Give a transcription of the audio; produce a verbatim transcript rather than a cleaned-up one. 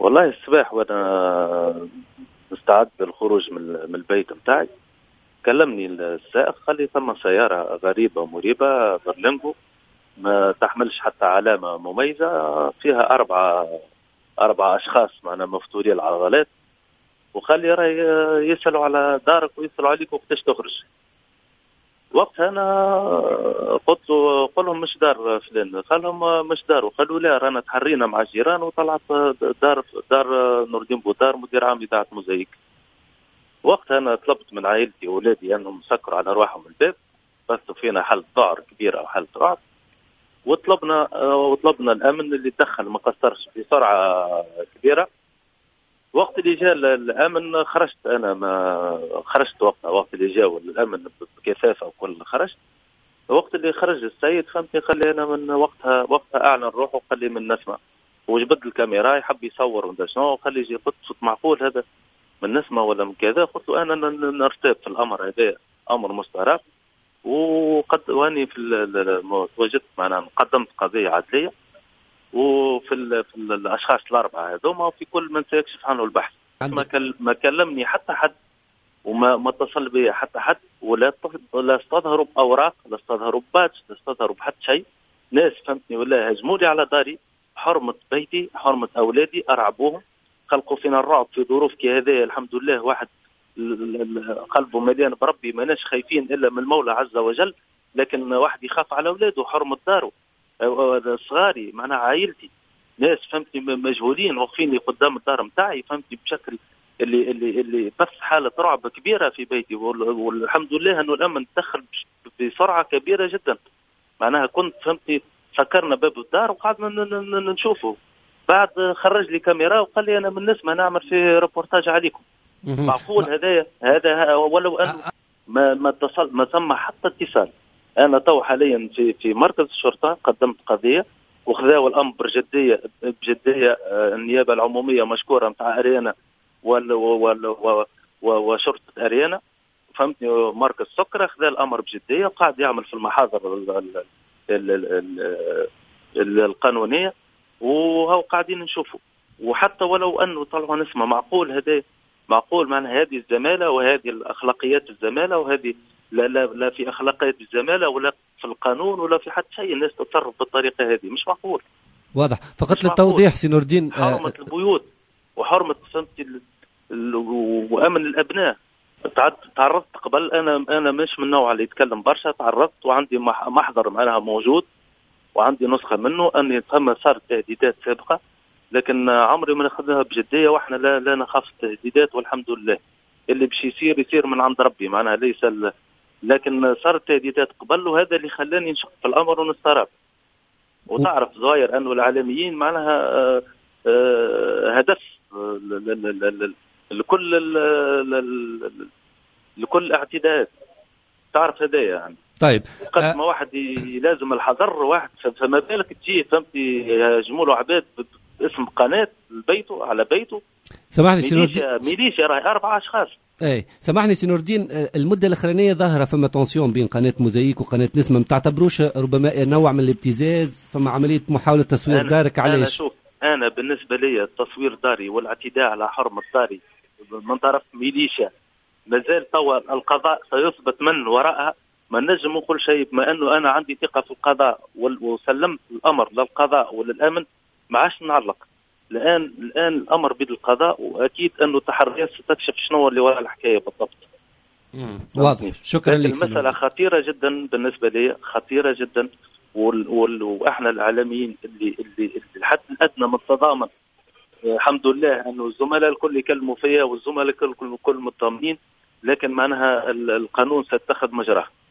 والله الصباح وانا مستعد للخروج من من البيت متاعي، كلمني السائق قال لي ثم سيارة غريبة مريبة برلينغو ما تحملش حتى علامة مميزة، فيها أربعة أربعة أشخاص معنا مفتولي العضلات، وقال لي راي يسألوا على دارك ويسألوا عليك وقتاش تخرج. وقتها أنا قلت له قل لهم مش دار فلان، قال لهم مش دار، وقالوا لا رانا تحرينا مع الجيران وطلعت دار دار نور الدين بودار مدير عام إذاعة موزايك. وقتها أنا طلبت من عائلتي وأولادي أنهم سكروا على أرواحهم الباب، بثوا فينا حالة ذعر كبيرة وحالة رعب، وطلبنا وطلبنا الأمن اللي دخل ما قصرش بسرعة كبيرة. وقت اللي جاء الأمن خرجت أنا، ما خرجت وقتها، وقت اللي جاء الأمن بكثافة وكل خرجت. وقت اللي خرج السيد فهمتني خلي أنا من وقتها وقتها أعلن روحه وقال لي من نسمع، وجبد الكاميرا يحب يصور ولا شنو، وخلي يجي قلت صوت معقول هذا من نسمع ولا من كذا. قلت له أنا نرتاب في الأمر هذا أمر مستغرب، وقد واني في وجدت معنا قدمت قضية عدلية وفي ال في ال الاشخاص الاربعه هذوما، وفي كل من سيكشف عنه البحث. ما كل ما كلمني حتى حد وما ما اتصل بي حتى حد، ولا ولا استظهروا باوراق، لا استظهروا بباتش، لا استظهروا بحد شيء. ناس فهمتني ولا هجموا لي على داري، حرمه بيتي حرمه اولادي، ارعبوهم، خلقوا فينا الرعب في ظروف كهذه. الحمد لله واحد قلبه مليان بربي، ماناش خايفين الا من المولى عز وجل، لكن واحد يخاف على اولاده حرمه داره صغاري معناها عائلتي. ناس فهمتني مجهولين واقفين لي قدام الدار متاعي فهمتني بشكل اللي اللي اللي بث حاله رعب كبيره في بيتي، والحمد لله انه الامن تدخل بسرعه كبيره جدا. معناها كنت فهمتني سكرنا باب الدار وقعدنا نشوفه، بعد خرج لي كاميرا وقال لي انا من نسمع نعمل في ريبورتاج عليكم. معقول هذا هذا ولو انه ما ما اتصل ما ثم حتى اتصال. أنا تو حاليا في في مركز الشرطة، قدمت قضية وخذاوا الأمر بجدية بجدية. النيابة العمومية مشكورة متاع أريانا وشرطة أريانا فهمتني، مركز سكرة خذا الأمر بجدية وقاعد يعمل في المحاضر القانونية، وهو قاعدين نشوفوا. وحتى ولو أنه طلعوا نسمة معقول هذا معقول معناها هذه الزمالة وهذه الأخلاقيات الزمالة، وهذه لا لا لا في أخلاقيات الزمالة ولا في القانون ولا في حد شيء. الناس تتصرف بالطريقة هذه مش معقول. واضح. فقط للتوضيح سي نور الدين، حرمة البيوت وحرمة فهمتي وأمن الأبناء. تعرضت قبل، أنا أنا مش من النوع اللي يتكلم برشا، تعرضت وعندي محضر معناها موجود وعندي نسخة منه أني ثم صارت تهديدات سابقة، لكن عمري ما ناخذها بجدية، وإحنا لا لا نخاف التهديدات والحمد لله. اللي بشي يصير يصير من عند ربي معناها ليس ال... لكن صارت تهديدات قبل، وهذا اللي خلاني نشق في الأمر ونستغرب. وتعرف ظاهر أنه العالميين معناها آآ آآ هدف لكل لكل اعتداءات، تعرف هذا يعني. طيب قد ما واحد لازم الحذر، واحد فما بالك تجي فهمتي يهاجموا له عباد باسم قناة بيته على بيته. سامحني سي نور الدين، ميليشيا راهي أربعة أشخاص. اي سامحني سي نور الدين، المده الاخرانيه ظاهره فما تونسيون بين قناه موزايك وقناه نسمه، ما تعتبروش ربما نوع من الابتزاز؟ فما عمليه محاوله تصوير أنا دارك علاش؟ انا شوف، انا بالنسبه لي التصوير داري والاعتداء على حرمه داري من طرف ميليشيا مازال توا القضاء سيثبت من وراءها. ما نجم نقول شيء بما انه انا عندي ثقه في القضاء وسلمت الامر للقضاء وللامن، ما عادش نعلق. الآن الآن الأمر بيد القضاء، وأكيد أنه تحريات ستكشف شنو اللي وراء الحكاية بالضبط. واضح. شكرا لك. المسألة خطيرة جدا بالنسبة لي، خطيرة جدا، وال وال وإحنا العالميين اللي اللي الحد الأدنى من التضامن. الحمد لله أنه الزملاء الكل يكلموا فيا والزملاء الكل الكل مطمئنين، لكن معناها القانون سيتخذ مجراه.